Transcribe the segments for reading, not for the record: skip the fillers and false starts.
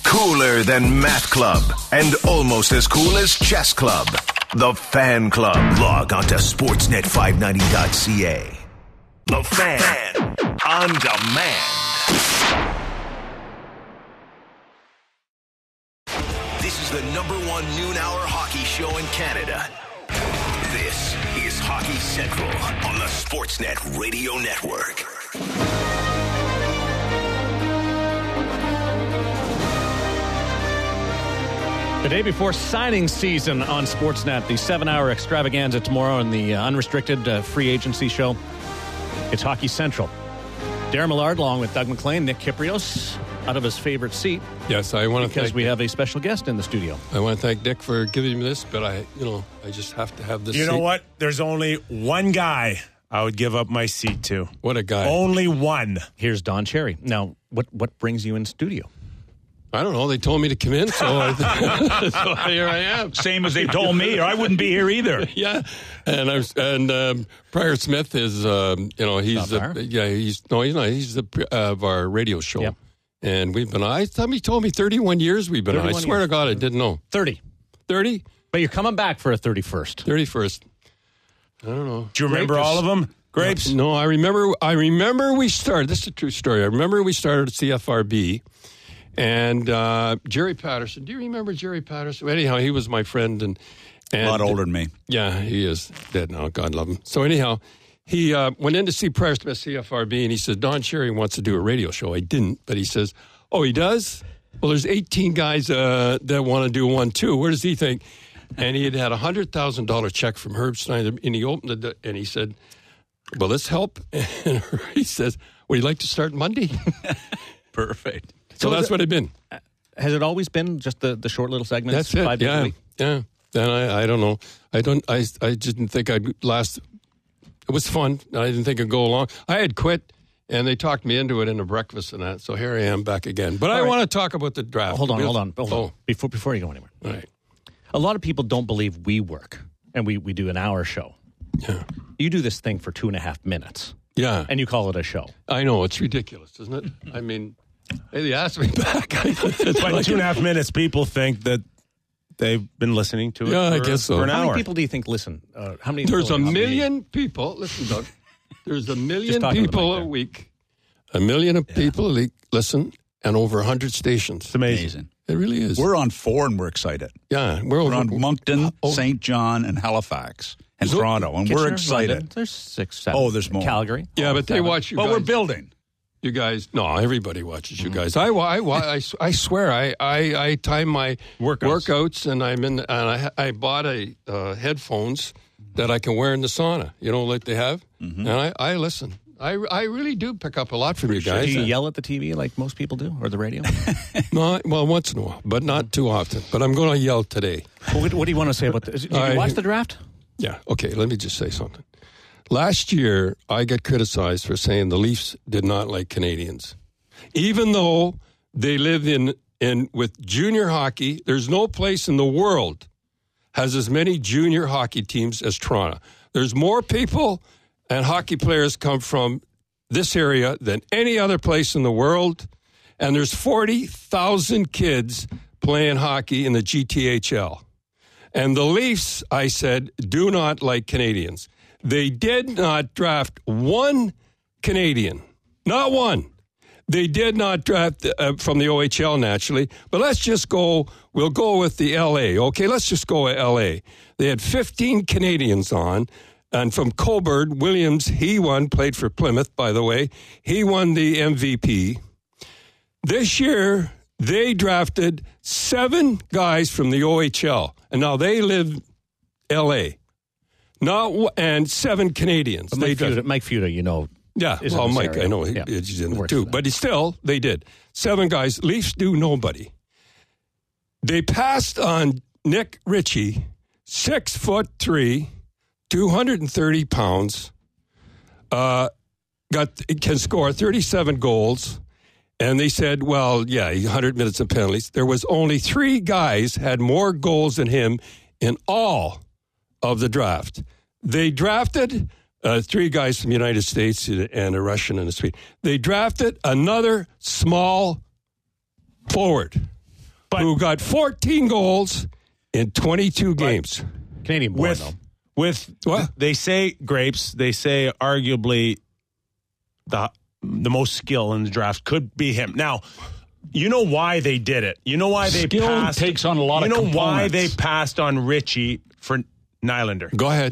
Cooler than Math Club and almost as cool as Chess Club. The Fan Club. Log on to sportsnet590.ca. The Fan on demand. This is the #1 noon-hour hockey show in Canada. This is Hockey Central on the Sportsnet Radio Network. The day before signing season on Sportsnet, the 7-hour extravaganza tomorrow and the unrestricted free agency show. It's Hockey Central. Darren Millard along with Doug McLean, Nick Kyprios out of his favorite seat. Yes, I want to because we have a special guest in the studio. I want to thank Nick for giving me this, but I just have to have this. You know what? There's only one guy I would give up my seat to. What a guy! Only one. Here's Don Cherry. Now, what brings you in studio? I don't know. They told me to come in, so, so here I am. Same as they told me, or I wouldn't be here either. Yeah, and Prior Smith is, he's the of our radio show, yep. And we've been. Somebody told me 31 years we've been on. I swear to God, I didn't know. 30. But you're coming back for a 31st. 31st. I don't know. Do you remember all of them? Grapes? No, I remember we started. This is a true story. I remember we started at CFRB. And Jerry Patterson. Do you remember Jerry Patterson? Anyhow, he was my friend. And a lot older than me. Yeah, he is dead now. God love him. So anyhow, he went in to see Prior Smith CFRB, and he said, Don Cherry wants to do a radio show. I didn't, but he says, oh, he does? Well, there's 18 guys that want to do one, too. Where does he think? And he had a $100,000 check from Herb Schneider, and he opened it, and he said, will this help? And he says, would you like to start Monday? Perfect. So that's what it's been. Has it always been just the short little segments? That's it. 5 days a week? Yeah. Then I don't know. I didn't think I'd last. It was fun. I didn't think it'd go long. I had quit, and they talked me into it in a breakfast and that. So here I am back again. But I want to talk about the draft. Hold on. Before you go anywhere. All right. A lot of people don't believe we work, and we do an hour show. Yeah. You do this thing for 2.5 minutes. Yeah. And you call it a show. I know. It's ridiculous, isn't it? I mean, they asked me back. But in 2.5 minutes, people think that they've been listening to it I guess so. for an How hour. many people do you think listen? How many? There's a million people. Listen, Doug. There's a million people a week. A million of people listen, and over 100 stations. It's amazing. It really is. We're on 4, and we're excited. Yeah. We're on Moncton, St. John, and Halifax, and Toronto, and we're excited. London. There's 6, 7. Oh, there's more. Calgary. Yeah, but 7. they watch you guys. But we're building. You guys, no, everybody watches you guys. I swear, I time my workouts, and I bought headphones that I can wear in the sauna. You know, like they have, and I listen. I really do pick up a lot from you guys. Do you yell at the TV like most people do, or the radio? No, well, once in a while, but not too often. But I'm going to yell today. Well, what do you want to say about this? Did you watch the draft? Yeah. Okay. Let me just say something. Last year, I got criticized for saying the Leafs did not like Canadians. Even though they live in with junior hockey, there's no place in the world has as many junior hockey teams as Toronto. There's more people and hockey players come from this area than any other place in the world. And there's 40,000 kids playing hockey in the GTHL. And the Leafs, I said, do not like Canadians. They did not draft one Canadian. Not one. They did not draft from the OHL, naturally. But let's just go, we'll go with the LA. Okay, let's just go with LA. They had 15 Canadians on. And from Coburn, Williams, he won, played for Plymouth, by the way. He won the MVP. This year, they drafted 7 guys from the OHL. And now they live LA. And 7 Canadians. But Mike Futa, you know. Yeah, well, Mike, area. I know he's in there too. But they did. 7 guys. Leafs do nobody. They passed on Nick Ritchie, 6'3", 230 pounds, can score 37 goals. And they said, well, yeah, 100 minutes of penalties. There was only 3 guys had more goals than him in all of the draft. They drafted 3 guys from the United States and a Russian and a Swede. They drafted another small forward. who got 14 goals in 22 games. Canadian born, though. With What? they say Grapes, they say arguably the most skill in the draft could be him. Now, you know why they did it. You know why they Skill passed. takes on a lot of You know why components. they passed on Richie for Nylander? Go ahead.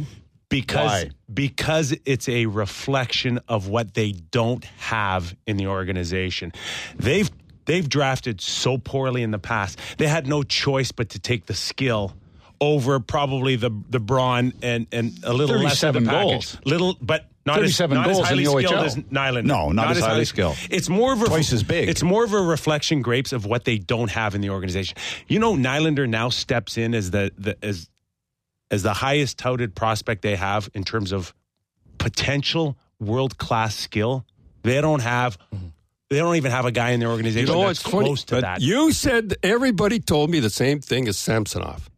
Because it's a reflection of what they don't have in the organization. They've drafted so poorly in the past. They had no choice but to take the skill over probably the brawn and a little less of the 37 package. goals. Little, but not 37 as goals highly in the skilled OHL. as Nylander. No, not as highly skilled. It's more of a Twice as big. It's more of a reflection, Grapes, of what they don't have in the organization. You know, Nylander now steps in as as the highest touted prospect they have in terms of potential world-class skill. They don't even have a guy in their organization that's close to that. You said everybody told me the same thing as Samsonov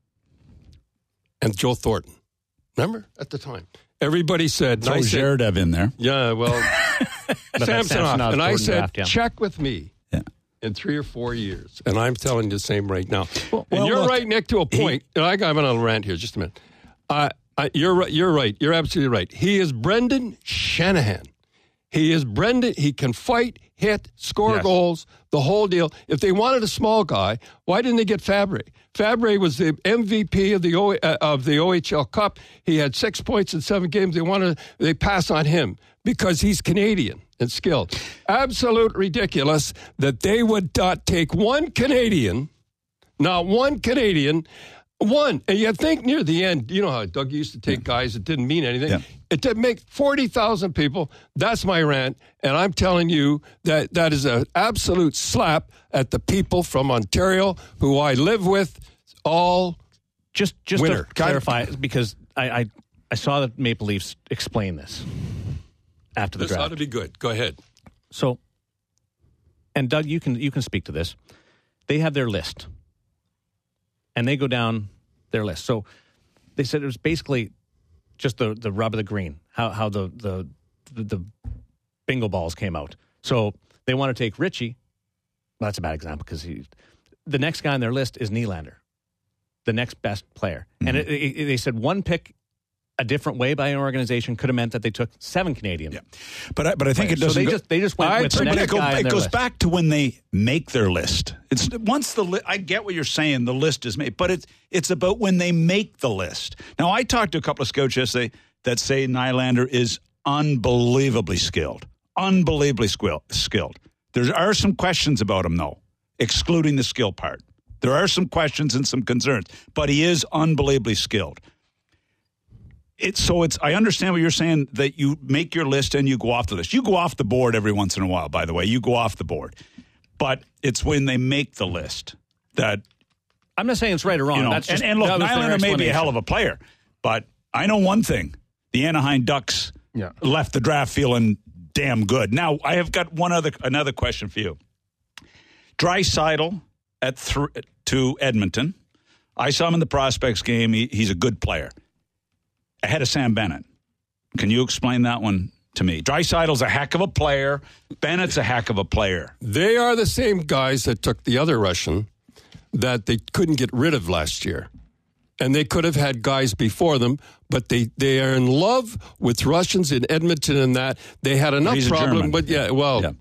and Joe Thornton. Remember at the time? Everybody said, Throw Zherdev in there. yeah, well, Samsonov. And I said, draft, yeah. check with me Yeah. in 3 or 4 years. And I'm telling you the same right now. well, and you're look, right, Nick, to a point. I'm going to rant here just a minute. You're right. You're right. You're absolutely right. He is Brendan Shanahan. He is Brendan. He can fight, hit, score goals, the whole deal. If they wanted a small guy, why didn't they get Fabre? Fabre was the MVP of the OHL Cup. He had 6 points in 7 games. They pass on him because he's Canadian and skilled. Absolute ridiculous that they would not take one Canadian, not one Canadian. One, and you think near the end, you know how Doug used to take guys that didn't mean anything. Yeah. It did make 40,000 people. That's my rant, and I'm telling you that is an absolute slap at the people from Ontario who I live with. All Just winner. to clarify, because I saw the Maple Leafs explain this after the this draft. ought to be good. Go ahead. So, and Doug, you can speak to this. They have their list, and they go down their list. So they said it was basically just the rub of the green, how the bingo balls came out. So they want to take Richie. Well, that's a bad example because the next guy on their list is Nylander, the next best player. Mm-hmm. And they said one pick a different way by an organization could have meant that they took 7 Canadians. Yeah. But I think it doesn't. So they just went with the next guy on it their goes list. back to when they make their list. It's once I get what you're saying. The list is made, but it's about when they make the list. Now, I talked to a couple of scouts yesterday that say Nylander is unbelievably skilled. There are some questions about him, though, excluding the skill part. There are some questions and some concerns, but he is unbelievably skilled. I understand what you're saying, that you make your list and you go off the list. You go off the board every once in a while, by the way. You go off the board. But it's when they make the list that... I'm not saying it's right or wrong. You know, That's just, and look, that was their Nylander may be a explanation. hell of a player, but I know one thing. The Anaheim Ducks left the draft feeling damn good. Now, I have got another question for you. Draisaitl to Edmonton. I saw him in the prospects game. He's a good player. Ahead of Sam Bennett. Can you explain that one to me? Draisaitl's a heck of a player. Bennett's a heck of a player. They are the same guys that took the other Russian that they couldn't get rid of last year. And they could have had guys before them, but they are in love with Russians in Edmonton and that. They had enough He's a problem, German. but yeah.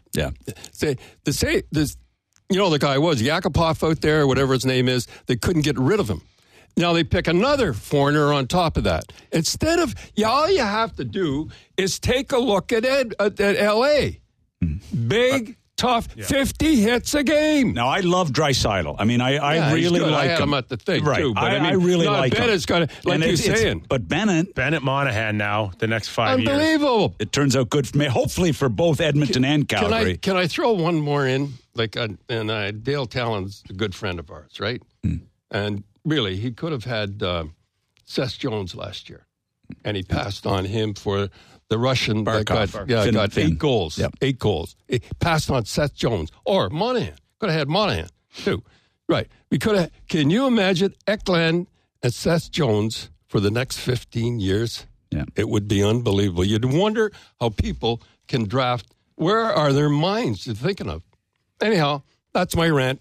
You know the guy was Yakupov out there, or whatever his name is. They couldn't get rid of him. Now they pick another foreigner on top of that. Instead of, all you have to do is take a look at L.A. Big, tough, 50 hits a game. Now, I love Draisaitl. I mean, I really like him. I had him at the thing, right. too. But I really like him. Bennett's got to, like you're saying. But Bennett Monahan now, the next 5 years. Unbelievable. it turns out good for me, hopefully for both Edmonton and Calgary. Can I throw one more in? Dale Talon's a good friend of ours, right? And really, he could have had Seth Jones last year, and he passed on him for the Russian that got 8 goals. Yep. 8 goals. He passed on Seth Jones or Monahan. Could have had Monahan too. Right. We could have. Can you imagine Ekland and Seth Jones for the next 15 years? Yeah. It would be unbelievable. You'd wonder how people can draft. Where are their minds they're thinking of? Anyhow, that's my rant.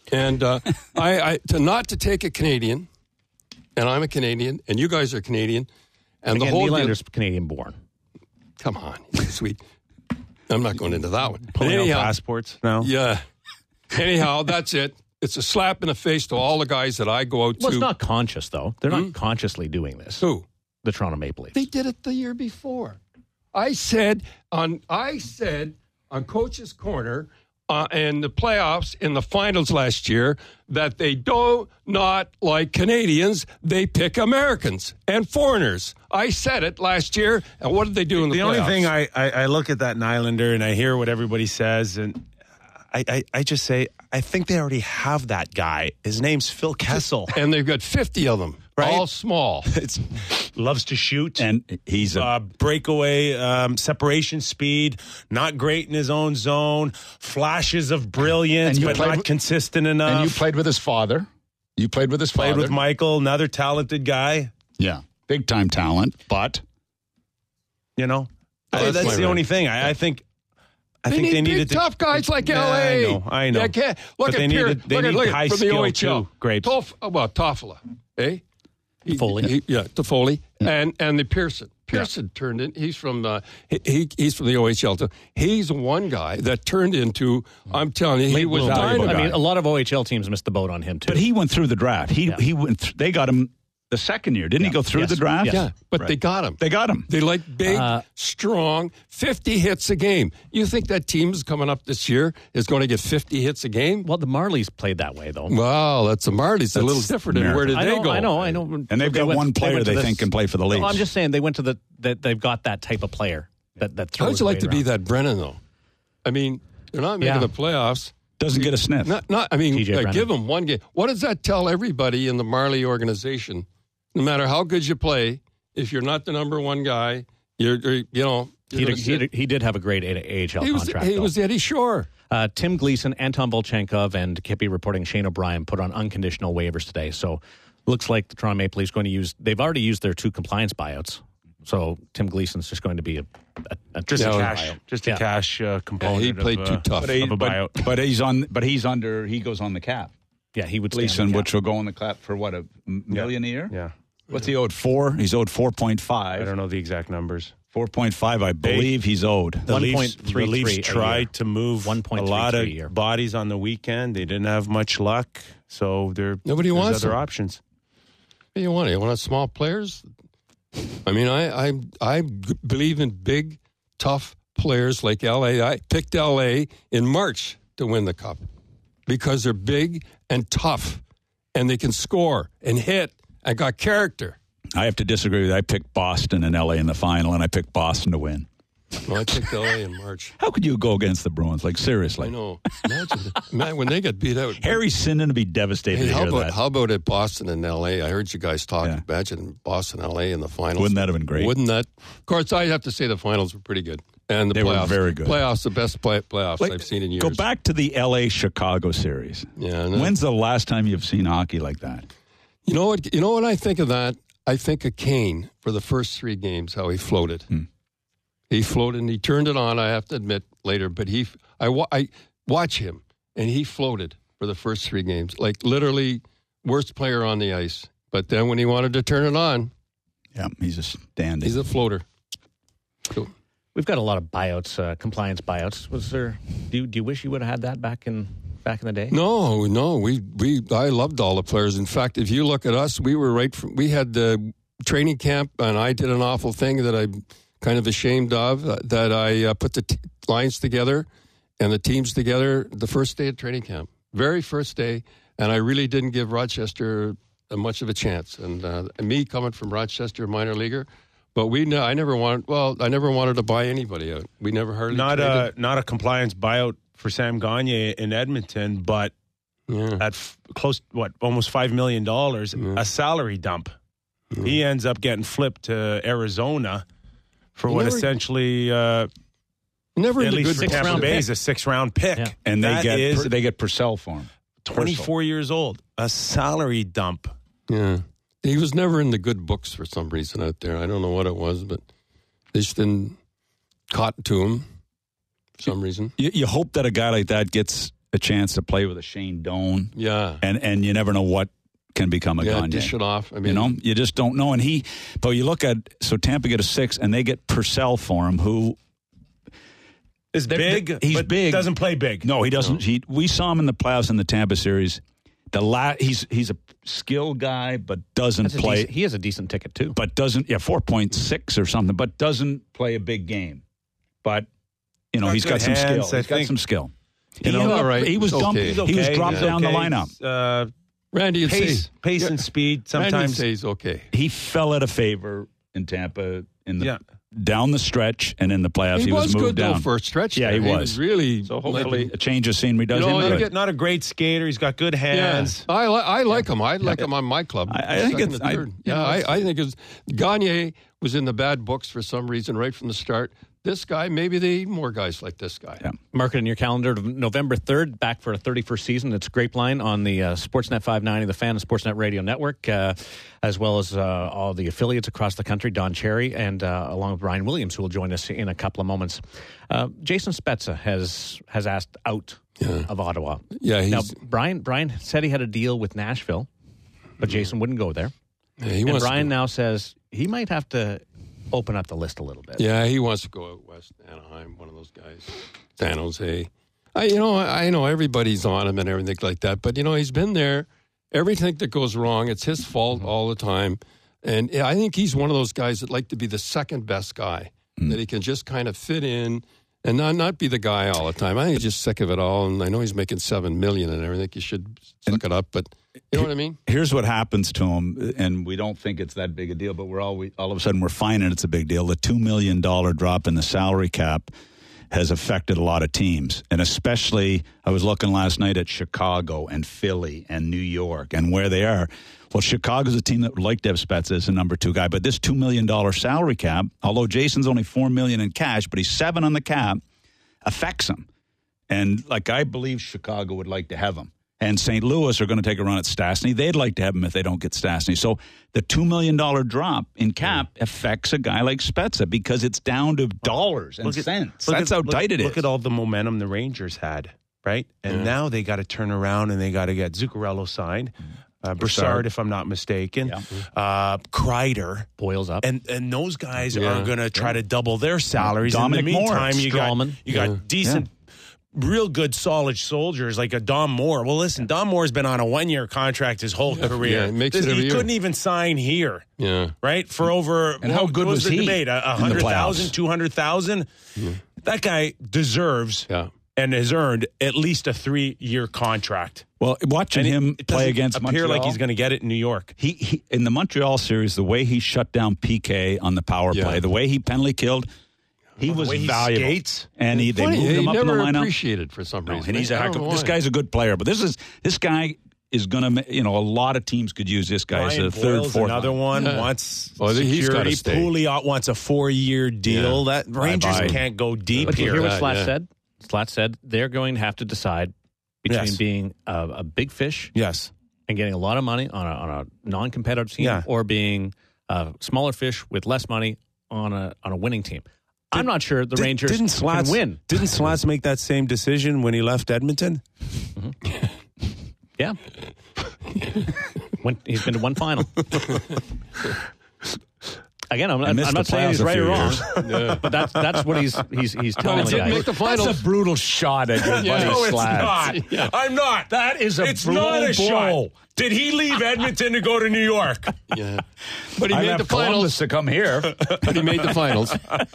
And not to take a Canadian, and I'm a Canadian, and you guys are Canadian, and Again, the whole Nylander's Canadian-born. Come on, sweet. I'm not going into that one. Pulling out passports? No. Yeah. Anyhow, that's it. It's a slap in the face to all the guys that I go out to. Well, it's not conscious, though. They're not consciously doing this. Who? The Toronto Maple Leafs. They did it the year before. I said on Coach's Corner in the playoffs in the finals last year that they do not like Canadians. They pick Americans and foreigners. I said it last year, and what did they do in the playoffs? The only thing I look at that Nylander and I hear what everybody says, and I just say, I think they already have that guy. His name's Phil Kessel. And they've got 50 of them, right? All small. Loves to shoot. And he's a breakaway separation speed, not great in his own zone, flashes of brilliance, but not consistent enough. And you played with his father. Played with Michael, another talented guy. Yeah, big-time talent, but... that's the only thing. I think they needed tough guys like LA. I know. Look but they need high from the skill OHL. too. Great. Toffoli, eh? Toffoli. Toffoli, and the Pearson. Pearson turned in. He's from he's from the OHL too. He's one guy that turned into. I'm telling you, he was dynamite. I mean, a lot of OHL teams missed the boat on him too. But he went through the draft. He went. They got him the second year, didn't he? Go through the draft. Yes. Yeah, but they got him. They like big, strong, 50 hits a game. You think that team's coming up this year is going to get 50 hits a game? Well, the Marlies played that way, though. Well, that's the Marlies. A little different. And where did they go? I know. And they've got one player they think can play for the Leafs. No, I'm just saying they went to that they've got that type of player that throws. How would you like to be that Brennan, though? I mean, they're not making the playoffs. Doesn't get a sniff. Give them one game. What does that tell everybody in the Marley organization? No matter how good you play, if you're not the number one guy, he did have a great AHL contract. He was Eddie Shore. Tim Gleason, Anton Volchenkov, and Kippy reporting Shane O'Brien put on unconditional waivers today. So looks like the Toronto Maple Leafs going to use. They've already used their 2 compliance buyouts. So Tim Gleason's just going to be a cash component. He played too tough of a buyout. But he goes on the cap. Yeah, he would. Gleason, which will go on the cap for what, $1 million a year? Yeah. What's he owed? 4? He's owed 4.5. I don't know the exact numbers. 4.5, I believe he's owed. The Leafs tried to move a lot of bodies on the weekend. They didn't have much luck, so nobody wants other options. What do you want? You want small players? I mean, I believe in big, tough players like LA. I picked LA in March to win the Cup because they're big and tough, and they can score and hit and got character. I have to disagree with you. I picked Boston and LA in the final, and I picked Boston to win. Well, I picked LA in March. How could you go against the Bruins? Like, seriously. I know. Imagine when they get beat out. Harry Sinden would be devastated to hear that. How about at Boston and LA? I heard you guys talk. Yeah. Imagine Boston, LA in the finals. Wouldn't that have been great? Wouldn't that? Of course, I have to say the finals were pretty good. And they were very good. Playoffs, the best playoffs I've seen in years. Go back to the LA-Chicago series. Yeah. When's the last time you've seen hockey like that? You know what I think of that? I think of Kane for the first 3 games, how he floated. He floated and he turned it on, I have to admit, later. But I watch him, and he floated for the first 3 games. Like, literally, worst player on the ice. But then when he wanted to turn it on... Yeah, he's a stand-in. He's a floater. Cool. We've got a lot of buyouts, compliance buyouts. Was there? Do you wish you would have had that back in the day? No. I loved all the players. In fact, if you look at us, we had the training camp, and I did an awful thing that I'm kind of ashamed of. That I put the lines together and the teams together the first day of training camp, very first day, and I really didn't give Rochester much of a chance. And me coming from Rochester, minor leaguer. But I never wanted to buy anybody out. We never hardly not a compliance buyout for Sam Gagner in Edmonton, but at almost $5 million, a salary dump. He ends up getting flipped to Arizona for essentially never at in least the good Tampa Bay is a 6th-round pick, and they get Purcell for him. 24 years old, a salary dump. Yeah. He was never in the good books for some reason out there. I don't know what it was, but they just didn't cotton to him for some reason. You hope that a guy like that gets a chance to play with a Shane Doan. Yeah. And you never know what can become a Gagne. Dish it off. I mean, you just don't know. And but you look at, so Tampa get a 6, and they get Purcell for him, who is big. He's big. Doesn't play big. No, he doesn't. No. We saw him in the playoffs in the Tampa series. He's a skill guy, but doesn't play. He has a decent ticket too. But doesn't 4.6 or something. But doesn't play a big game. But he's got some skill. He's got some skill. all right. He was dumped. Okay. He was dropped down the lineup. Randy, pace and speed. Sometimes Randy says okay. He fell out of favor in Tampa down the stretch, and in the playoffs he was moved good down though for a stretch. Yeah, there. he was really. So hopefully a change of scenery does him good. Not a great skater. He's got good hands. Yeah. I like him. I'd like him on my club. I think it's I think it's Gagne was in the bad books for some reason right from the start. This guy, maybe they need more guys like this guy. Yeah. Mark it in your calendar. November 3rd, back for a 31st season. It's Grapeline on the Sportsnet 590, the Fan and Sportsnet Radio Network, as well as all the affiliates across the country, Don Cherry, and along with Brian Williams, who will join us in a couple of moments. Jason Spezza has asked out of Ottawa. Yeah, now, Brian said he had a deal with Nashville, but Jason wouldn't go there. Yeah, and Brian now says he might have to open up the list a little bit. Yeah, he wants to go out west, Anaheim, one of those guys, San Jose. I know everybody's on him and everything like that, but he's been there. Everything that goes wrong, it's his fault all the time. And I think he's one of those guys that like to be the second best guy, that he can just kind of fit in and not be the guy all the time. I think he's just sick of it all, and I know he's making $7 million and everything. You should suck it up, but you know what I mean? Here's what happens to him, and we don't think it's that big a deal, but all of a sudden we're finding it's a big deal. The $2 million drop in the salary cap has affected a lot of teams, and especially I was looking last night at Chicago and Philly and New York and where they are. Well, Chicago's a team that would like to have Spezza as a number 2 guy, but this $2 million salary cap, although Jason's only $4 million in cash, but he's 7 on the cap, affects him. And I believe Chicago would like to have him. And St. Louis are going to take a run at Stastny. They'd like to have him if they don't get Stastny. So the $2 million drop in cap affects a guy like Spezza because it's down to dollars and cents. That's how tight it is. Look at all the momentum the Rangers had, right? And now they got to turn around and they got to get Zuccarello signed. Broussard, if I'm not mistaken. Kreider. Boils up. And those guys are going to try to double their salaries. Dominic in the meantime, Moore. you got decent... real good, solid soldiers like a Dom Moore. Well, listen, Dom Moore's been on a 1-year contract his whole career. Yeah, makes it every he year. couldn't even sign here. Yeah. Right? For over... And how good was the he debate? 100,000, 200,000? Yeah. That guy deserves and has earned at least a 3-year contract. Well, watching him play against appear Montreal, like he's going to get it in New York. He in the Montreal series, the way he shut down PK on the power play, the way he penalty killed... He was valuable, skates. And they moved him up in the lineup. Never appreciated for some reason. And he's this guy's a good player, but this guy is going to. A lot of teams could use this guy as a third, fourth. Another one wants security. He's gotta stay. Pouliot wants a 4-year deal. That Rangers can't go deep But here. you hear what Slat said? Slat said they're going to have to decide between being a big fish, and getting a lot of money on a non-competitive team, or being a smaller fish with less money on a winning team. I'm not sure the Rangers can win. Didn't Slats make that same decision when he left Edmonton? Yeah. He's been to one final. Again, I'm not saying he's right or wrong, but that's what he's telling me. Make the finals. That's a brutal shot at your buddy Slats. It's not. I'm not. That is it's brutal not a blow. shot. Did he leave Edmonton to go to New York? Yeah. But he I made left the finals. Columbus to come here. But he made the finals.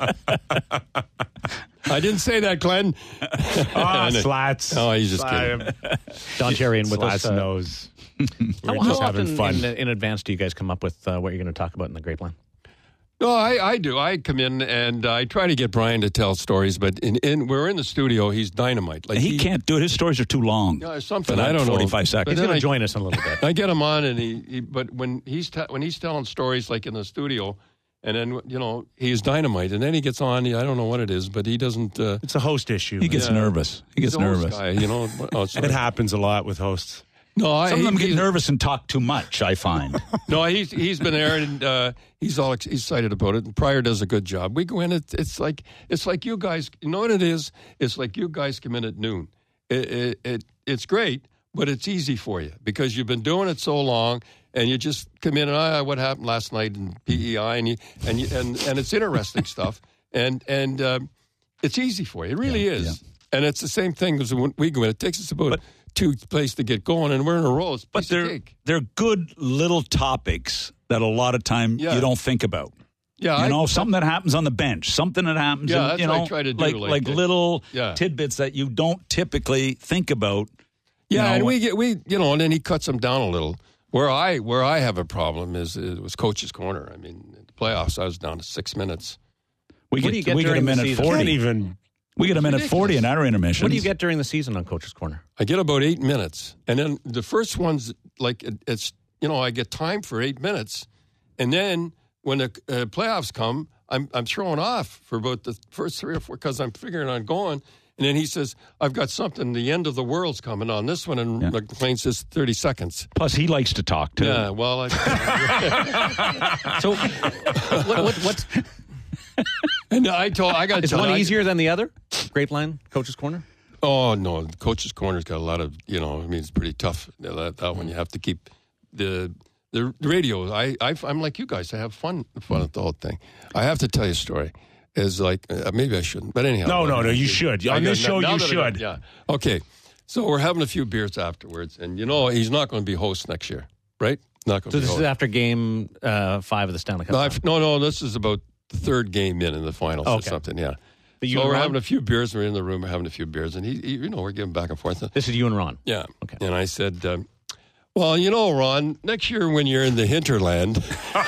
I didn't say that, Glenn. Slats. Oh, he's just kidding. Don Cherry in with Slats us. knows. How just often having fun. in advance do you guys come up with what you're going to talk about in the Grapeline? No, I do. I come in and I try to get Brian to tell stories, but we're in the studio. He's dynamite. Like he can't do it. His stories are too long. Something I don't know. 45 seconds. He's going to join us in a little bit. I get him on, and but when he's telling stories like in the studio, and then he's dynamite, and then he gets on. I don't know what it is, but he doesn't. It's a host issue. He gets nervous. He gets nervous. Guy, it happens a lot with hosts. No, some of them get nervous and talk too much, I find. No, he's been there and he's all excited about it. And Pryor does a good job. We go in. It's like you guys. You know what it is? It's like you guys come in at noon, it's great, but it's easy for you because you've been doing it so long, and you just come in and what happened last night in PEI, and it's interesting stuff, and it's easy for you. It really is, and it's the same thing as when we go in. It takes us about 2 plays to get going, and we're in a row. It's but they're good little topics that a lot of time you don't think about. Yeah, something that happens on the bench, something that happens. That's what I try to do, like little tidbits that you don't typically think about. Yeah, and we and then he cuts them down a little. Where I have a problem is it was Coach's Corner. I mean, in the playoffs, I was down to 6 minutes. We get a minute 40. We get a minute 40 in our intermissions. What do you get during the season on Coach's Corner? I get about 8 minutes, and then the first one's like it's I get time for 8 minutes, and then when the playoffs come, I'm throwing off for about the first 3 or 4 because I'm figuring on going. And then he says, I've got something, the end of the world's coming on this one, and McLean says 30 seconds. Plus, he likes to talk, too. Yeah, well, So, what's... And I got to Is one easier than the other? Grapevine, Coach's Corner? Oh, no, Coach's Corner's got a lot of, it's pretty tough. That one, you have to keep the radio. I'm like you guys. I have fun with the whole thing. I have to tell you a story. Is like maybe I shouldn't, but anyhow. No, you should. On this show, you should. Yeah. Okay. So we're having a few beers afterwards, and he's not going to be host next year, right? Not going to. So this is after Game 5 of the Stanley Cup. No. This is about the third game in the finals or something. Yeah. So we're having a few beers. We're in the room. We're having a few beers, and he we're giving back and forth. This is you and Ron. Yeah. Okay. And I said, well, Ron, next year when you're in the hinterland.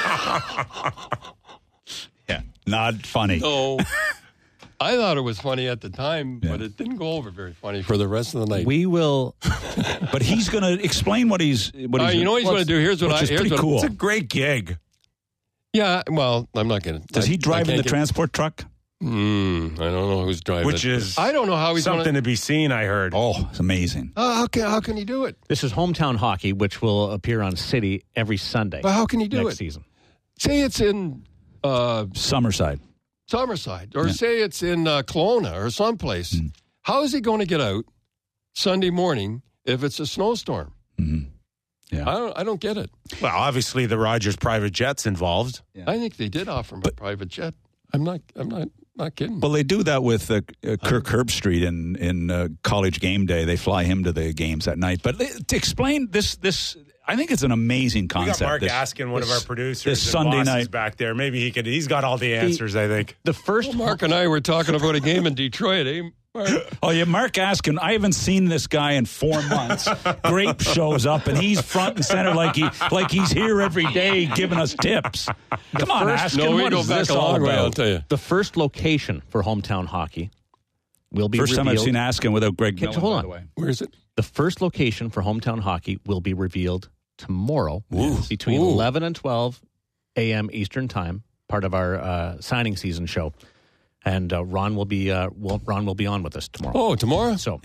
Yeah, not funny. No, I thought it was funny at the time, but it didn't go over very funny for the rest of the night. We will, but he's going to explain what he's. He's going to do. Here's what cool. It's a great gig. Yeah, well, I'm not going to. Does he drive in the transport truck? I don't know who's driving. Which is I don't know how he's something to be seen. I heard. Oh, it's amazing. How can he do it? This is Hometown Hockey, which will appear on City every Sunday. But how can he do next it? Season? Say it's in. Summerside, or say it's in Kelowna or someplace. How is he going to get out Sunday morning if it's a snowstorm? Yeah, I don't get it. Well, obviously the Rogers private jet's involved. Yeah. I think they did offer him a private jet. I'm not kidding. Well, they do that with Kirk Herbstreit in College Game Day. They fly him to the games at night. But to explain this. I think it's an amazing concept. We got Mark Askin, one of our producers, this Sunday night back there. Maybe he's got all the answers. I think the first Mark and I were talking about a game in Detroit. Mark? Oh yeah, Mark Askin. I haven't seen this guy in 4 months. Grape shows up and he's front and center like he's here every day giving us tips. Come on, Askin. No, what is this all about? I'll tell you. The first location for Hometown Hockey will be first revealed. time I've seen Askin without Greg Millen, hold on. by the way. Where is it? The first location for Hometown Hockey will be revealed tomorrow between 11 and 12 a.m. Eastern Time, part of our signing season show. And Ron will be on with us tomorrow. Oh, tomorrow? So,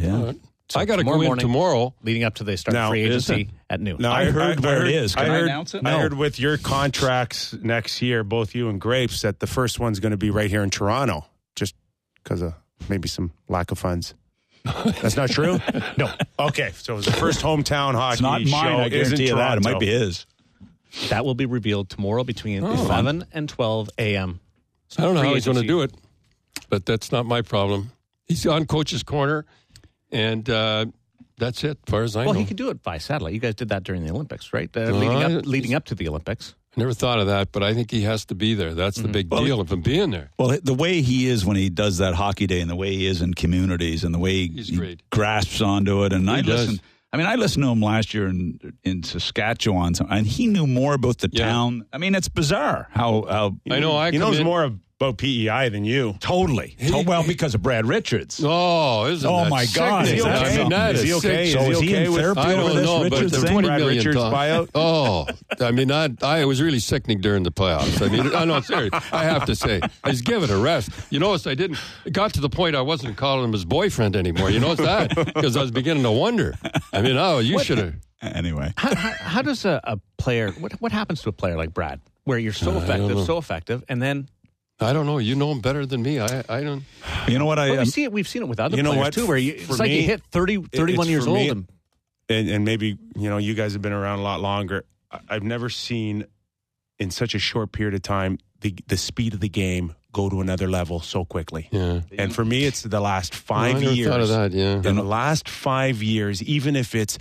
I got to go in tomorrow. Leading up to the start of free agency at noon. No, I heard where it is. Can I announce it? I heard with your contracts next year, both you and Grapes, that the first one's going to be right here in Toronto, just because of maybe some lack of funds. That's not true? No. Okay, so the first hometown hockey it's not mine, show I is in guarantee you Toronto. that. It might be his. That will be revealed tomorrow between 11 and 12 a.m. I don't know how he's going to do it, but that's not my problem. He's on Coach's Corner, and that's it, as far as I know. Well, he could do it by satellite. You guys did that during the Olympics, right? Leading up to the Olympics. I never thought of that, but I think he has to be there. That's the big deal of him being there. Well, the way he is when he does that hockey day and the way he is in communities and the way he grasps onto it. And I listened to him last year in Saskatchewan, and he knew more about the town. I mean, it's bizarre how I know. He knows more about PEI than you. Totally. Well, because of Brad Richards. Oh, isn't that my God. sickening? Is he okay? Is he in therapy I over don't this know, Richards but the thing? 20 Brad million Richards buyout? Oh, I mean, it was really sickening during the playoffs. I mean, I know, serious. I have to say, I was given a rest. You notice I didn't. It got to the point I wasn't calling him his boyfriend anymore. You notice that? Because I was beginning to wonder. I mean, you should have. Anyway. How does a player, what happens to a player like Brad, where you're so effective, and then I don't know. You know him better than me. I don't. You know what? We've seen it with other players what? too, where it's For like me, you hit 31 years for me, old. And maybe, you guys have been around a lot longer. I've never seen in such a short period of time the speed of the game go to another level so quickly. Yeah. And for me, it's the last 5 I never years. thought of that, yeah. In the last 5 years, even if it's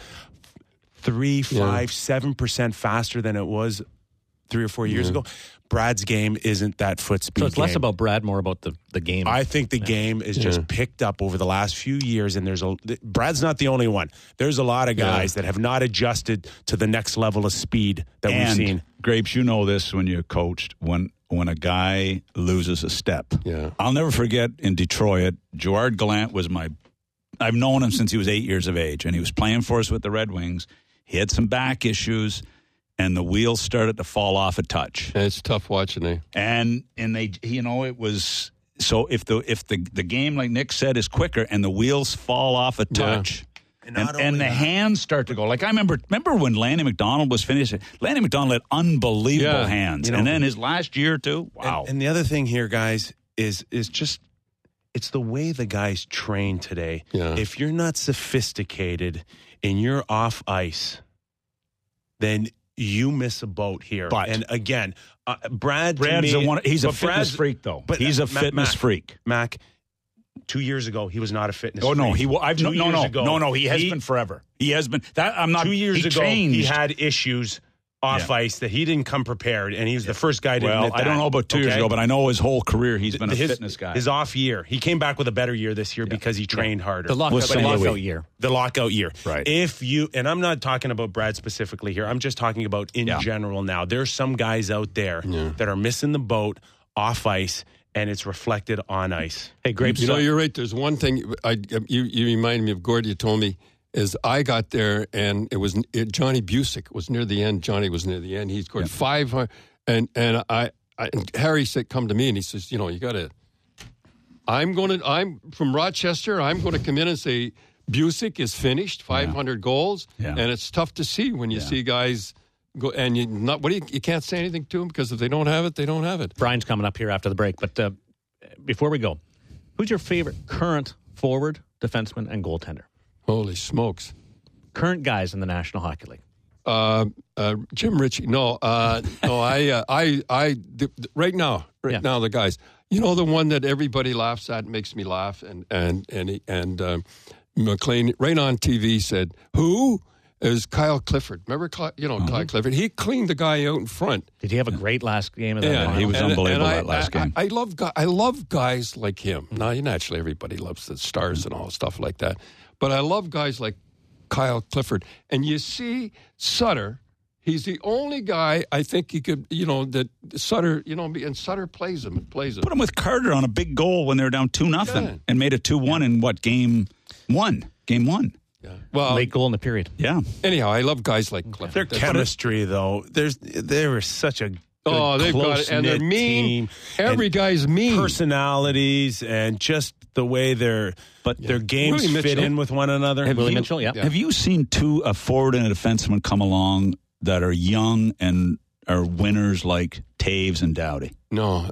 3, 5, 7% faster than it was 3 or 4 years ago, Brad's game isn't that foot speed. So it's less about Brad, more about the game. I think the game is just picked up over the last few years, and Brad's not the only one. There's a lot of guys that have not adjusted to the next level of speed that we've seen. Grapes, you know this when you coached, when a guy loses a step. Yeah. I'll never forget in Detroit, Gerard Gallant was I've known him since he was 8 years of age, and he was playing for us with the Red Wings. He had some back issues, and the wheels started to fall off a touch. And it's tough watching, eh? And they, it was, so if the game, like Nick said, is quicker and the wheels fall off a touch, and the hands start to go. Like I remember when Lanny McDonald was finished. Lanny McDonald had unbelievable hands, and then his last year too. Wow. And the other thing here, guys, is just it's the way the guys train today. Yeah. If you're not sophisticated and you're off ice, then you miss a boat here. But, and again, Brad's he's a fitness freak, though. But he's a fitness freak. Mac, 2 years ago, he was not a fitness freak. No, he has been forever. He has been. That I'm not. 2 years ago, changed. he had issues off ice that he didn't come prepared, and he was the first guy to admit that. I don't know about 2 years ago, but I know his whole career he's been a fitness guy. His off year. He came back with a better year this year because he trained harder. The lockout year. The lockout year. Right. And I'm not talking about Brad specifically here. I'm just talking about in general now. There's some guys out there that are missing the boat off ice, and it's reflected on ice. Hey, Grapes. You're right. There's one thing you reminded me of. Gord, you told me. Is I got there and Johnny Busick was near the end. Johnny was near the end. He scored 500, and Harry said, "Come to me," and he says, "You got to. I'm from Rochester. I'm going to come in and say Busick is finished, 500 goals, and it's tough to see when you see guys go and you can't say anything to them because if they don't have it, they don't have it." Brian's coming up here after the break, but before we go, who's your favorite current forward, defenseman, and goaltender? Holy smokes! Current guys in the National Hockey League. Jim Ritchie. No. Right now, the guys. The one that everybody laughs at, makes me laugh, and McLean right on TV said, "Who is Kyle Clifford?" Remember, Kyle Clifford? He cleaned the guy out in front. Did he have a great last game of that? Yeah, he was unbelievable that last game. I love guys like him. Now, naturally, everybody loves the stars and all stuff like that. But I love guys like Kyle Clifford. And you see Sutter, he's the only guy I think he could, that Sutter, and Sutter plays him. Put him with Carter on a big goal when they were down 2-0 and made it 2-1 in game one. Yeah. Well, late goal in the period. Yeah. Anyhow, I love guys like Clifford. Their chemistry, though, they were such a they've got it, and they're mean. Team. Every guy's mean. Personalities and just the way their games fit in with one another. Willie Mitchell, yeah. Have you seen a forward and a defenseman come along that are young and are winners like Taves and Doughty? No,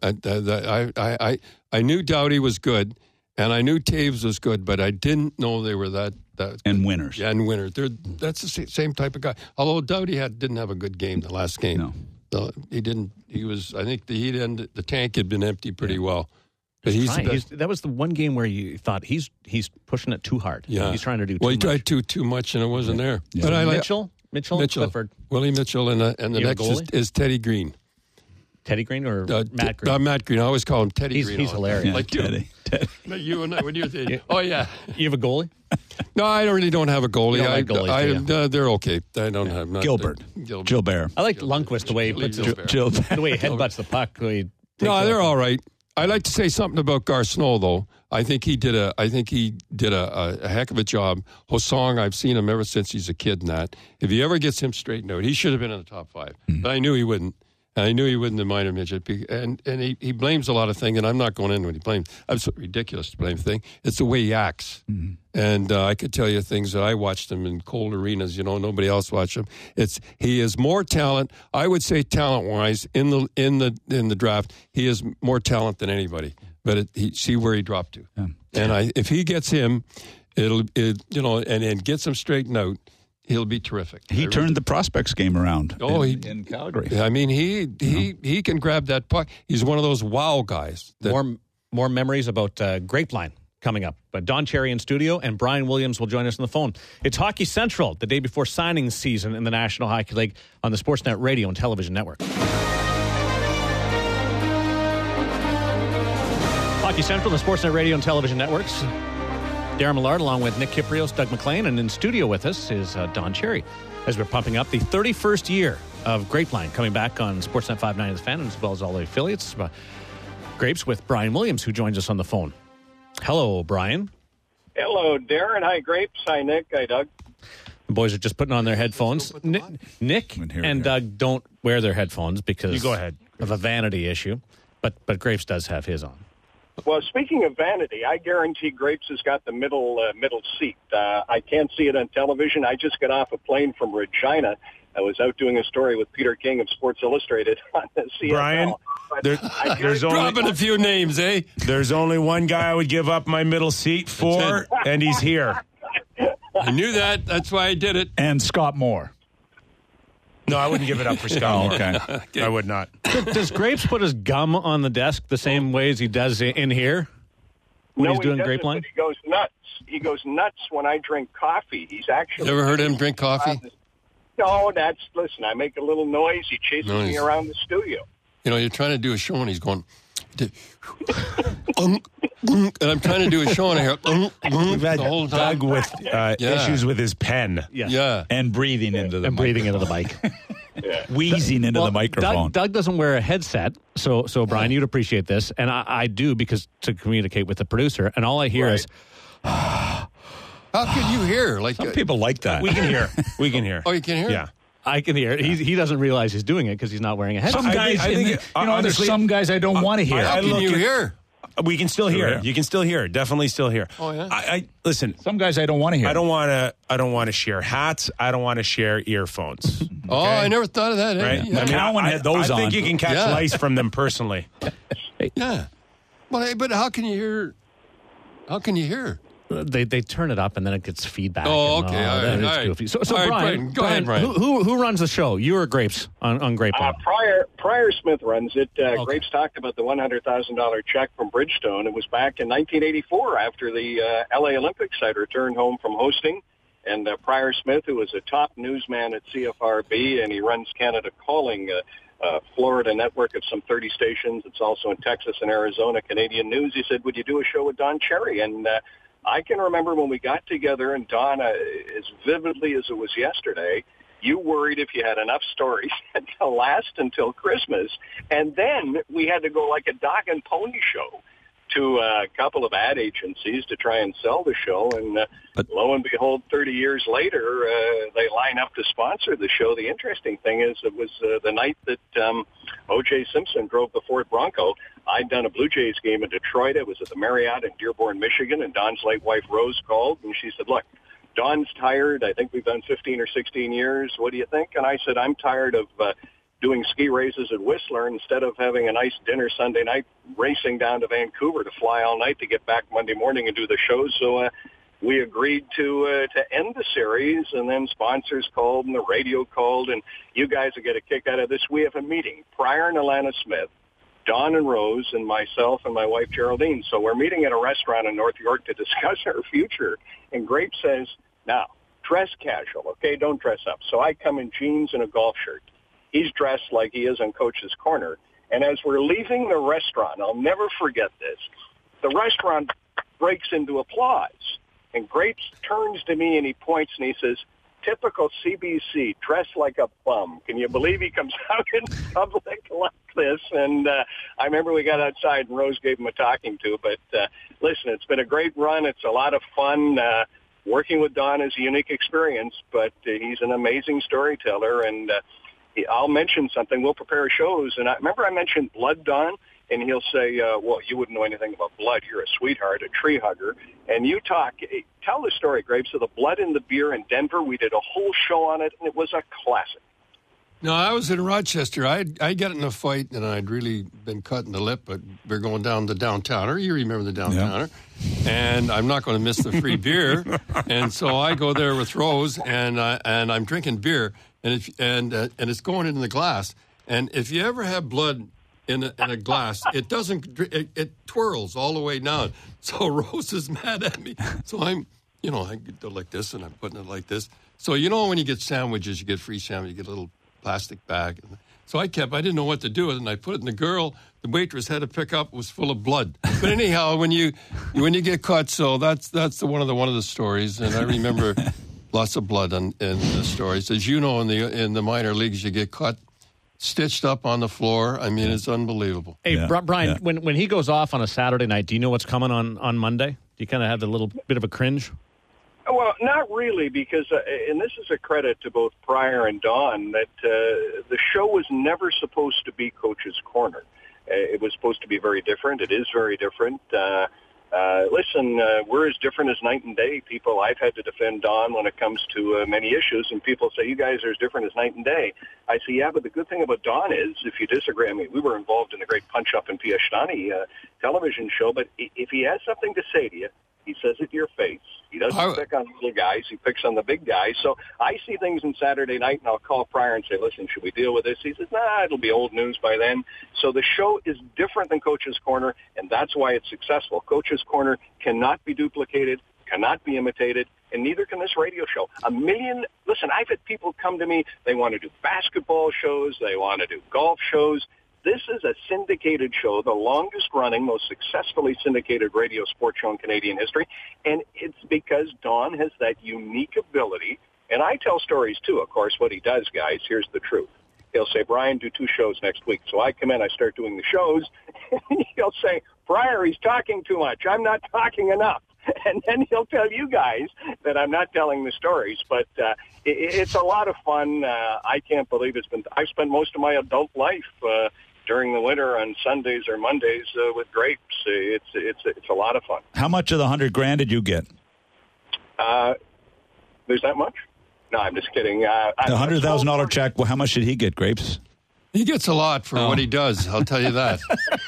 I knew Doughty was good, and I knew Taves was good, but I didn't know they were that and winners. Yeah, and winners. That's the same type of guy. Although Doughty didn't have a good game the last game. No, he didn't. He was. I think the tank had been empty pretty well. But that was the one game where you thought he's pushing it too hard. Yeah, he's trying to do. He tried too much, and it wasn't there. Yeah. But Mitchell, Clifford, Willie Mitchell, and the next is Teddy Green. Teddy Green or Matt Green? Matt Green. I always call him Teddy Green. He's hilarious. Yeah, like Teddy. You and I, when you're thinking, oh yeah. You have a goalie? No, I really don't have a goalie. You don't like goalies, they're okay. I don't have Gilbert. I like Lundqvist the way he puts the way he headbutts the puck. No, they're all right. I'd like to say something about Garceau, though. I think he did a heck of a job. Hosong, I've seen him ever since he's a kid. And that if he ever gets him straightened out, he should have been in the top 5. But I knew he wouldn't. I knew he wouldn't have minded midget, and he blames a lot of things, and I'm not going into what he blames. Absolutely ridiculous to blame thing. It's the way he acts, and I could tell you things that I watched him in cold arenas. Nobody else watched him. He is more talent. I would say talent wise in the draft, he is more talent than anybody. But see where he dropped to, and if he gets him, and gets him straightened out. He'll be terrific. He turned the prospects game around in Calgary. I mean, he can grab that puck. He's one of those wow guys. More memories about Grapeline coming up. But Don Cherry in studio, and Brian Williams will join us on the phone. It's Hockey Central, the day before signing season in the National Hockey League on the Sportsnet Radio and Television Network. Hockey Central, the Sportsnet Radio and Television Networks. Darren Millard along with Nick Kiprios, Doug McLean, and in studio with us is Don Cherry as we're pumping up the 31st year of Grapeline coming back on Sportsnet 590 The Fan as well as all the affiliates. Grapes with Brian Williams, who joins us on the phone. Hello, Brian. Hello, Darren. Hi, Grapes. Hi, Nick. Hi, Doug. The boys are just putting on their headphones. Nick and Doug don't wear their headphones because of a vanity issue, but Grapes does have his on. Well, speaking of vanity, I guarantee Grapes has got the middle seat. I can't see it on television. I just got off a plane from Regina. I was out doing a story with Peter King of Sports Illustrated on the CFL. Brian, there's only dropping a few names, eh? There's only one guy I would give up my middle seat for, and he's here. I knew that. That's why I did it. And Scott Moore. No, I wouldn't give it up for Scott Moore. Okay. I would not. Does Grapes put his gum on the desk the same way as he does in here when he's doing Grapeline? He goes nuts. He goes nuts when I drink coffee. He's actually... You ever heard him drink coffee? No, listen, I make a little noise. He chases me around the studio. You're trying to do a show and he's going... and I'm trying to do a show and I hear... We've had the whole Doug with issues with his pen. Yeah. And breathing into the mic. Wheezing into the microphone. Doug doesn't wear a headset, so Brian, you'd appreciate this. And I do, because to communicate with the producer, and all I hear is... How can you hear? Some people like that. We can hear. We can hear. Oh, you can hear? Yeah. I can hear it. He doesn't realize he's doing it because he's not wearing a headset. Some guys, there's some guys I don't want to hear. How can you hear? We can still hear it. You can still hear it. Definitely still hear. Oh yeah. I listen. Some guys I don't want to hear. I don't want to share hats. I don't want to share earphones. Okay? Oh, I never thought of that. Right? Yeah. Cowan had those on. I think you can catch lice from them personally. Yeah. But how can you hear? How can you hear? They turn it up and then it gets feedback. Oh, okay. All right. Goofy. So all right, Brian, go ahead, Brian. Who runs the show? You or Grapes on Grapeline? Prior Smith runs it. Grapes talked about the $100,000 check from Bridgestone. It was back in 1984 after the LA Olympics. I'd returned home from hosting. And Prior Smith, who was a top newsman at CFRB, and he runs Canada Calling, Florida network of some 30 stations. It's also in Texas and Arizona, Canadian News. He said, would you do a show with Don Cherry? And I can remember when we got together, and Don, as vividly as it was yesterday, you worried if you had enough stories to last until Christmas. And then we had to go like a dog and pony show to a couple of ad agencies to try and sell the show. And lo and behold, 30 years later, they line up to sponsor the show. The interesting thing is it was the night that O.J. Simpson drove the Ford Bronco. I'd done a Blue Jays game in Detroit. It was at the Marriott in Dearborn, Michigan, and Don's late wife, Rose, called, and she said, look, Don's tired. I think we've done 15 or 16 years. What do you think? And I said, I'm tired of doing ski races at Whistler instead of having a nice dinner Sunday night, racing down to Vancouver to fly all night to get back Monday morning and do the show. So we agreed to end the series, and then sponsors called and the radio called, and you guys will get a kick out of this. We have a meeting. Prior and Alana Smith, Don and Rose, and myself and my wife Geraldine. So we're meeting at a restaurant in North York to discuss our future. And Grape says, now, dress casual, okay? Don't dress up. So I come in jeans and a golf shirt. He's dressed like he is on Coach's Corner. And as we're leaving the restaurant, I'll never forget this, the restaurant breaks into applause. And Grapes turns to me and he points and he says, typical CBC, dressed like a bum. Can you believe he comes out in public like this? And I remember we got outside and Rose gave him a talking to. But listen, it's been a great run. It's a lot of fun. Working with Don is a unique experience, but he's an amazing storyteller. And I'll mention something. We'll prepare shows. And I mentioned blood, Don, and he'll say, well, you wouldn't know anything about blood. You're a sweetheart, a tree hugger. And you tell the story, Grapes, of the blood in the beer in Denver. We did a whole show on it, and it was a classic. No, I was in Rochester. I got in a fight, and I'd really been cut in the lip, but we're going down the Downtowner. You remember the Downtowner. Yeah. And I'm not going to miss the free beer. And so I go there with Rose, and I'm drinking beer, and it's going into the glass. And if you ever have blood in a glass, it it twirls all the way down. So Rose is mad at me. So I go like this, and I'm putting it like this. So when you get sandwiches, you get free sandwiches, you get a little plastic bag. So I didn't know what to do with it, and I put it in the waitress had to pick up, was full of blood. But anyhow, when you get caught, so that's one of the stories, and I remember lots of blood in the stories. As you know, in the minor leagues, you get caught stitched up on the floor. I mean, it's unbelievable. Hey, Brian, when he goes off on a Saturday night, do you know what's coming on Monday? Do you kind of have the little bit of a cringe? Well, not really, because, and this is a credit to both Pryor and Don, that the show was never supposed to be Coach's Corner. It was supposed to be very different. It is very different. Listen, we're as different as night and day. People, I've had to defend Don when it comes to many issues, and people say, you guys are as different as night and day. I say, yeah, but the good thing about Don is, if you disagree, I mean, we were involved in the great Punch-Up in Piashtani television show, but if he has something to say to you, he says it to your face. He doesn't pick on little guys. He picks on the big guys. So I see things on Saturday night, and I'll call Pryor and say, listen, should we deal with this? He says, nah, it'll be old news by then. So the show is different than Coach's Corner, and that's why it's successful. Coach's Corner cannot be duplicated, cannot be imitated, and neither can this radio show. Listen, I've had people come to me. They want to do basketball shows. They want to do golf shows. This is a syndicated show, the longest-running, most successfully syndicated radio sports show in Canadian history, and it's because Don has that unique ability. And I tell stories, too, of course. What he does, guys, here's the truth. He'll say, Brian, do 2 shows next week. So I come in, I start doing the shows, and he'll say, Pryor, he's talking too much. I'm not talking enough. And then he'll tell you guys that I'm not telling the stories. But it's a lot of fun. I can't believe I've spent most of my adult life during the winter on Sundays or Mondays with Grapes. It's a lot of fun. How much of the $100,000 did you get? There's that much? No, I'm just kidding. The $100,000 check. Well, how much did he get, Grapes? He gets a lot for what he does. I'll tell you that.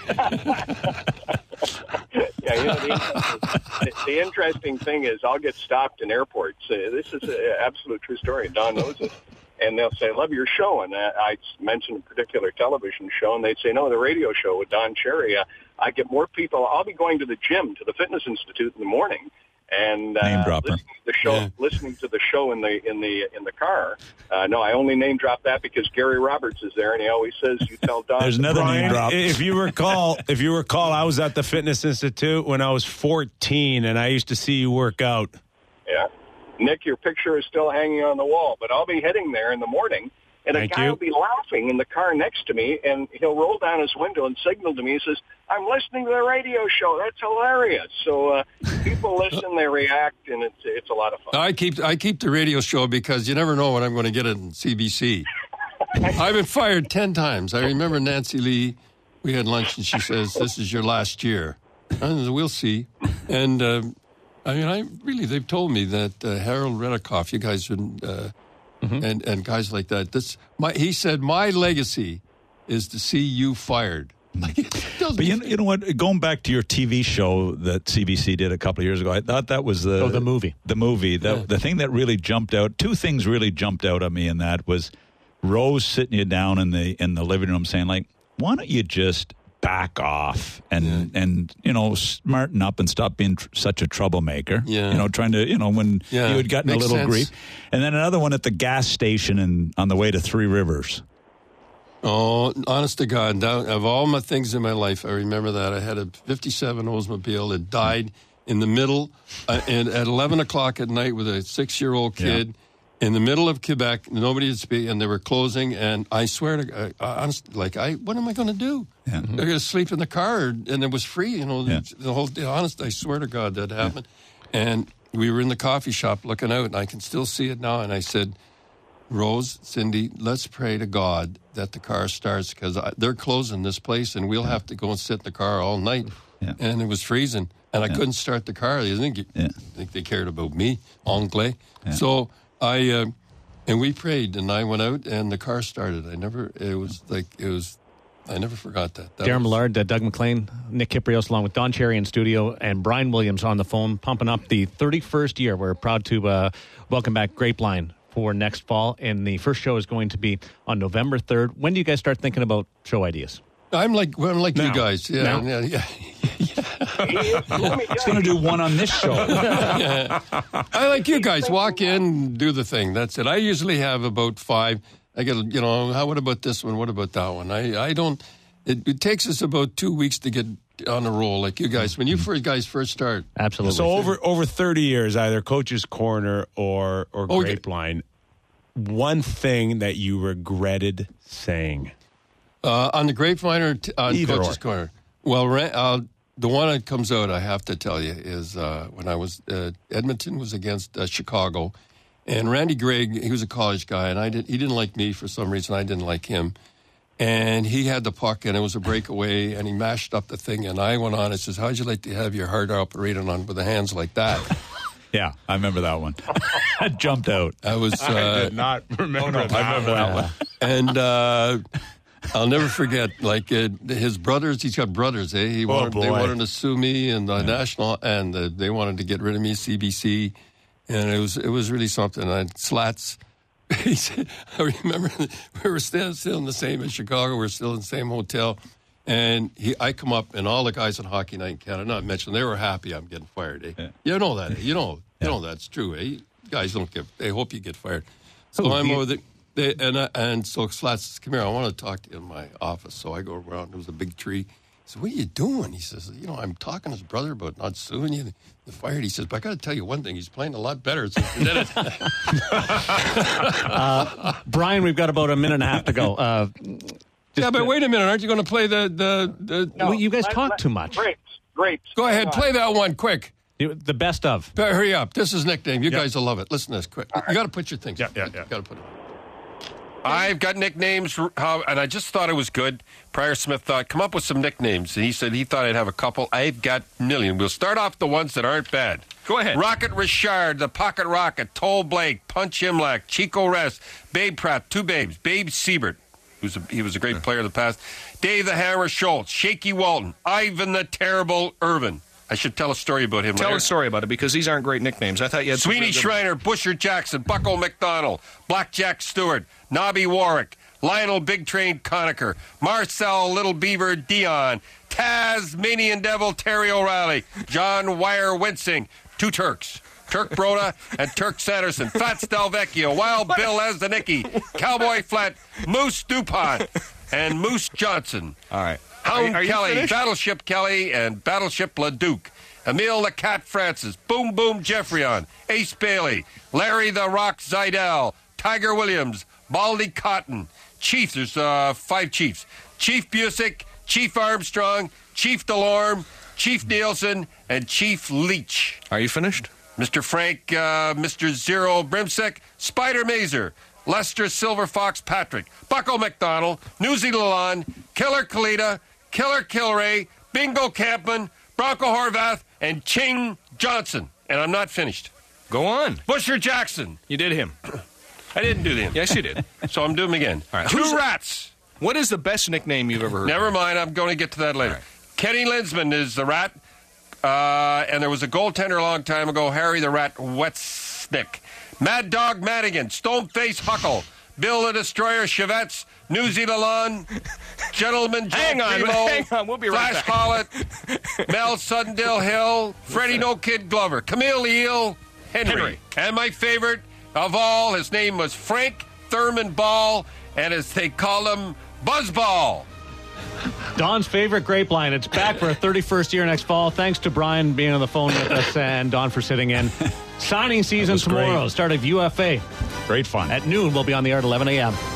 The interesting thing is I'll get stopped in airports. This is an absolute true story. Don knows it. And they'll say, love your show. And I mentioned a particular television show, and they'd say, no, the radio show with Don Cherry. I get more people. I'll be going to the gym, to the Fitness Institute in the morning, and listening to the show in the car. No, I only name drop that because Gary Roberts is there, and he always says, you tell Don. There's another Brian, name drop. If you recall, I was at the Fitness Institute when I was 14, and I used to see you work out. Yeah. Nick, your picture is still hanging on the wall, but I'll be heading there in the morning, and a guy will be laughing in the car next to me, and he'll roll down his window and signal to me. He says, I'm listening to the radio show. That's hilarious. So people listen, they react, and it's a lot of fun. I keep the radio show because you never know when I'm going to get it in CBC. I've been fired 10 times. I remember Nancy Lee, we had lunch, and she says, this is your last year. And we'll see. And they've told me that Harold Redikoff, you guys, and guys like that. He said, my legacy is to see you fired. But you know what? Going back to your TV show that CBC did a couple of years ago, I thought that was the movie. The movie. The thing that really jumped out. 2 things really jumped out at me in that was Rose sitting you down in the living room saying, like, why don't you just back off and smarten up and stop being such a troublemaker. Yeah. Trying to, when you had gotten a little grief. And then another one at the gas station on the way to Three Rivers. Oh, honest to God, of all my things in my life, I remember that. I had a 57 Oldsmobile that died in the middle and at 11 o'clock at night with a 6-year-old kid in the middle of Quebec. Nobody would speak, and they were closing. And I swear to God, what am I going to do? Yeah. I'm going to sleep in the car, and it was free. The whole day. Honest, I swear to God that happened. And we were in the coffee shop looking out, and I can still see it now. And I said, Rose, Cindy, let's pray to God that the car starts because they're closing this place and we'll have to go and sit in the car all night. Yeah. And it was freezing. And I couldn't start the car. I think they cared about me, Anglais. Yeah. So and we prayed, and I went out, and the car started. I never forgot that. Darren Millard, Doug McLean, Nick Kiprios, along with Don Cherry in studio, and Brian Williams on the phone, pumping up the 31st year. We're proud to welcome back Grapeline for next fall, and the first show is going to be on November 3rd. When do you guys start thinking about show ideas? I'm like you guys. Yeah. It's going to do one on this show. I like you guys. Walk in, do the thing. That's it. I usually have about 5. I get, what about this one? What about that one? I don't. It takes us about 2 weeks to get on a roll, like you guys. When you guys first start, absolutely. So over 30 years, either Coach's Corner or Grapeline. One thing that you regretted saying. On the Grapevine or on Coach's Corner? Well, the one that comes out, I have to tell you, is when I was Edmonton was against Chicago, and Randy Gregg, he was a college guy, and he didn't like me for some reason. I didn't like him, and he had the puck, and it was a breakaway, and he mashed up the thing, and I went on and says, "How'd you like to have your heart operated on with the hands like that?" Yeah, I remember that one. I jumped out. I did not remember that. I remember that one. And I'll never forget, his brothers, he's got brothers, eh? They wanted to sue me and the National, and they wanted to get rid of me, CBC, and it was really something. Slats, he said, I remember we were still in the same in Chicago, we were still in the same hotel, and I come up, and all the guys on Hockey Night in Canada, not mentioned, they were happy I'm getting fired, eh? Yeah. You know that, eh? You know that's true, eh? Guys they hope you get fired. So I'm over there. And so Slats says, "Come here, I want to talk to you in my office." So I go around. There was a big tree. He said, "What are you doing?" He says, "I'm talking to his brother about not suing you. The fired." He says, "But I got to tell you one thing. He's playing a lot better since he did it." Brian, we've got about a minute and a half to go. But wait a minute. Aren't you going to play the No, you guys talk too much. Grapes. Go ahead. Play that one quick. The best of. Hurry up. This is nickname. You guys will love it. Listen to this quick. You got to put your things. Yeah. You got to put it. I've got nicknames, and I just thought it was good. Prior Smith thought, come up with some nicknames. And he said he thought I'd have a couple. I've got a million. We'll start off the ones that aren't bad. Go ahead. Rocket Richard, the Pocket Rocket, Toll Blake, Punch Imlach, Chico Rest, Babe Pratt, two babes, Babe Siebert, he was a great player in the past, Dave the Hammer Schultz, Shaky Walton, Ivan the Terrible Irvin. I should tell a story about him later. Tell a story about it, because these aren't great nicknames. I thought you had Sweeney Schreiner, Busher Jackson, Bucko McDonald, Blackjack Stewart, Nobby Warwick, Lionel Big Train Conacher, Marcel Little Beaver Dion, Tasmanian Devil Terry O'Reilly, John Wire Wincing, two Turks, Turk Broda and Turk Sanderson, Fats Delvecchio, Wild Bill Azdanicki, Cowboy Flat, Moose DuPont, and Moose Johnson. All right. Hound Kelly, Battleship Kelly, and Battleship LeDuc. Emile the Cat Francis, Boom Boom Jeffreyon, Ace Bailey, Larry the Rock Zidell, Tiger Williams, Baldy Cotton, Chief, there's 5 chiefs, Chief Busick, Chief Armstrong, Chief DeLorme, Chief Nielsen, and Chief Leach. Are you finished? Mr. Frank, Mr. Zero Brimsek, Spider Mazer, Lester Silver Fox Patrick, Bucko McDonald, Newsy Lalonde, Killer Kalita, Killer Kilray, Bingo Campman, Bronco Horvath, and Ching Johnson. And I'm not finished. Go on. Busher Jackson. You did him. I didn't do him. Yes, you did. So I'm doing him again. All right. Two Rats. What is the best nickname you've ever heard? Never mind. I'm going to get to that later. Right. Kenny Linsman is the Rat. And there was a goaltender a long time ago, Harry the Rat Wetsnick. Mad Dog Madigan, Stoneface Huckle, Bill the Destroyer Chevettes, Newsy Lalonde, Gentleman Joe Hang on, we'll be right Flash back. Hollett, Mel Suddendale Hill, Freddie No Kid Glover, Camille Eel, Henry. And my favorite of all, his name was Frank Thurman Ball, and as they call him, Buzzball. Don's favorite Grapeline. It's back for a 31st year next fall. Thanks to Brian being on the phone with us and Don for sitting in. Signing season tomorrow. Great. Start of UFA. Great fun. At noon, we'll be on the air at 11 a.m.